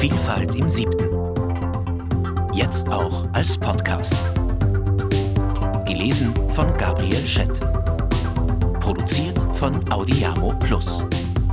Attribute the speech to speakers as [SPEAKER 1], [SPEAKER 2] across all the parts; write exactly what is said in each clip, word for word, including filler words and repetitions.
[SPEAKER 1] Vielfalt im Siebten. Jetzt auch als Podcast. Gelesen von Gabriel Schett. Produziert von Audiamo Plus.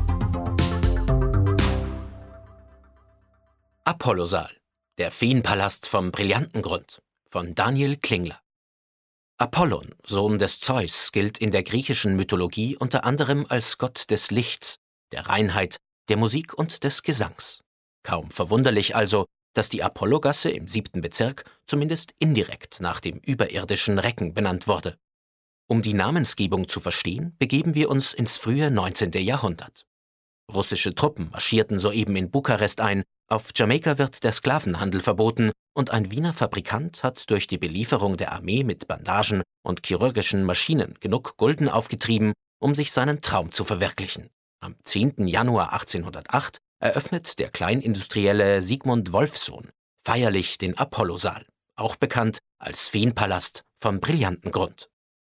[SPEAKER 1] Apollosaal, der Feenpalast vom Brillantengrund von Daniel Klingler. Apollon, Sohn des Zeus, gilt in der griechischen Mythologie unter anderem als Gott des Lichts, der Reinheit, der Musik und des Gesangs. Kaum verwunderlich also, dass die Apollogasse im siebten Bezirk zumindest indirekt nach dem überirdischen Recken benannt wurde. Um die Namensgebung zu verstehen, begeben wir uns ins frühe neunzehnte Jahrhundert. Russische Truppen marschierten soeben in Bukarest ein, auf Jamaika wird der Sklavenhandel verboten und ein Wiener Fabrikant hat durch die Belieferung der Armee mit Bandagen und chirurgischen Maschinen genug Gulden aufgetrieben, um sich seinen Traum zu verwirklichen. Am zehnten Januar achtzehnhundertacht eröffnet der Kleinindustrielle Sigmund Wolffsohn feierlich den Apollosaal, auch bekannt als Feenpalast vom Brillantengrund.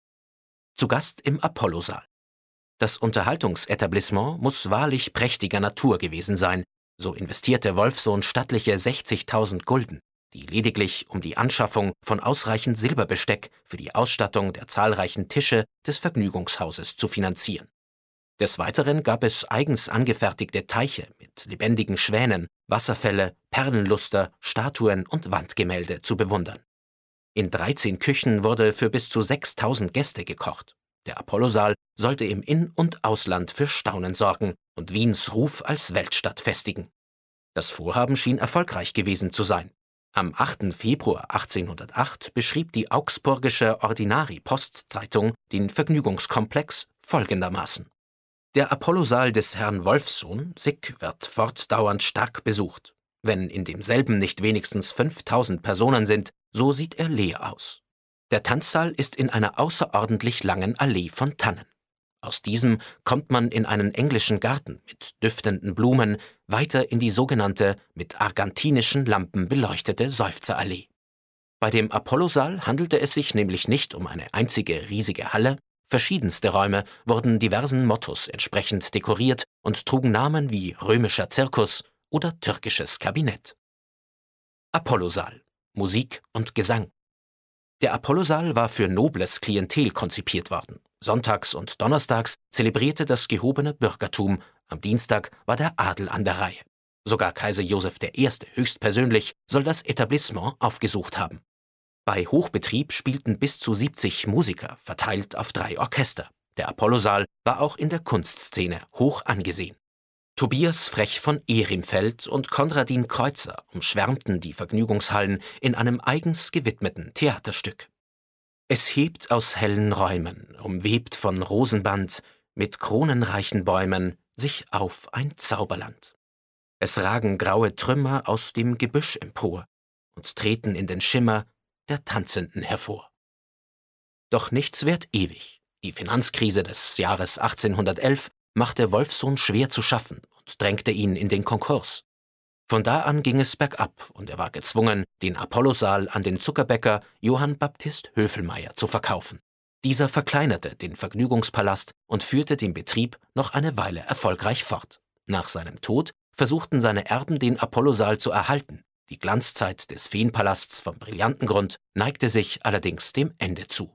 [SPEAKER 1] Zu Gast im Apollosaal. Das Unterhaltungsetablissement muss wahrlich prächtiger Natur gewesen sein, so investierte Wolffsohn stattliche sechzigtausend Gulden, die lediglich um die Anschaffung von ausreichend Silberbesteck für die Ausstattung der zahlreichen Tische des Vergnügungshauses zu finanzieren. Des Weiteren gab es eigens angefertigte Teiche mit lebendigen Schwänen, Wasserfälle, Perlenluster, Statuen und Wandgemälde zu bewundern. In dreizehn Küchen wurde für bis zu sechstausend Gäste gekocht. Der Apollosaal sollte im In- und Ausland für Staunen sorgen und Wiens Ruf als Weltstadt festigen. Das Vorhaben schien erfolgreich gewesen zu sein. Am achten Februar achtzehnhundertacht beschrieb die augsburgische Ordinari-Post-Zeitung den Vergnügungskomplex folgendermaßen: Der Apollosaal des Herrn Wolffsohn, Sick, wird fortdauernd stark besucht. Wenn in demselben nicht wenigstens fünftausend Personen sind, so sieht er leer aus. Der Tanzsaal ist in einer außerordentlich langen Allee von Tannen. Aus diesem kommt man in einen englischen Garten mit düftenden Blumen, weiter in die sogenannte mit argentinischen Lampen beleuchtete Seufzerallee. Bei dem Apollosaal handelte es sich nämlich nicht um eine einzige riesige Halle. Verschiedenste Räume wurden diversen Mottos entsprechend dekoriert und trugen Namen wie römischer Zirkus oder türkisches Kabinett. Apollosaal, Musik und Gesang. Der Apollosaal war für nobles Klientel konzipiert worden. Sonntags und donnerstags zelebrierte das gehobene Bürgertum, am Dienstag war der Adel an der Reihe. Sogar Kaiser Joseph der Erste höchstpersönlich soll das Etablissement aufgesucht haben. Bei Hochbetrieb spielten bis zu siebzig Musiker, verteilt auf drei Orchester. Der Apollosaal war auch in der Kunstszene hoch angesehen. Tobias Frech von Ehrenfeld und Konradin Kreuzer umschwärmten die Vergnügungshallen in einem eigens gewidmeten Theaterstück. Es hebt aus hellen Räumen, umwebt von Rosenband, mit kronenreichen Bäumen, sich auf ein Zauberland. Es ragen graue Trümmer aus dem Gebüsch empor und treten in den Schimmer der Tanzenden hervor. Doch nichts währt ewig. Die Finanzkrise des Jahres achtzehnhundertelf machte Wolffsohn schwer zu schaffen und drängte ihn in den Konkurs. Von da an ging es bergab und er war gezwungen, den Apollosaal an den Zuckerbäcker Johann Baptist Höfelmeier zu verkaufen. Dieser verkleinerte den Vergnügungspalast und führte den Betrieb noch eine Weile erfolgreich fort. Nach seinem Tod versuchten seine Erben, den Apollosaal zu erhalten. Die Glanzzeit des Feenpalasts vom Brillantengrund neigte sich allerdings dem Ende zu.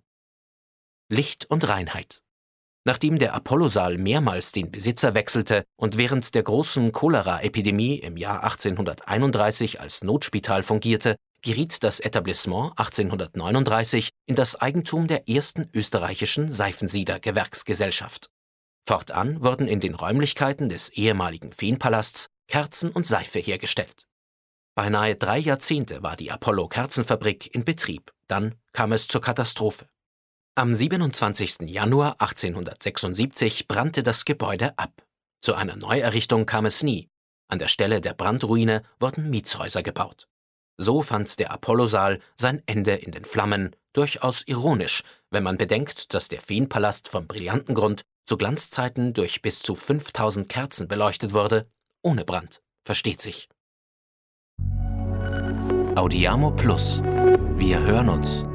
[SPEAKER 1] Licht und Reinheit. Nachdem der Apollosaal mehrmals den Besitzer wechselte und während der großen Cholera-Epidemie im Jahr achtzehnhunderteinunddreißig als Notspital fungierte, geriet das Etablissement achtzehnhundertneununddreißig in das Eigentum der ersten österreichischen Seifensieder-Gewerksgesellschaft. Fortan wurden in den Räumlichkeiten des ehemaligen Feenpalasts Kerzen und Seife hergestellt. Beinahe drei Jahrzehnte war die Apollo-Kerzenfabrik in Betrieb, dann kam es zur Katastrophe. Am siebenundzwanzigsten Januar achtzehnhundertsechsundsiebzig brannte das Gebäude ab. Zu einer Neuerrichtung kam es nie. An der Stelle der Brandruine wurden Mietshäuser gebaut. So fand der Apollosaal sein Ende in den Flammen, durchaus ironisch, wenn man bedenkt, dass der Feenpalast vom Brillantengrund zu Glanzzeiten durch bis zu fünftausend Kerzen beleuchtet wurde, ohne Brand, versteht sich. Audiamo Plus. Wir hören uns.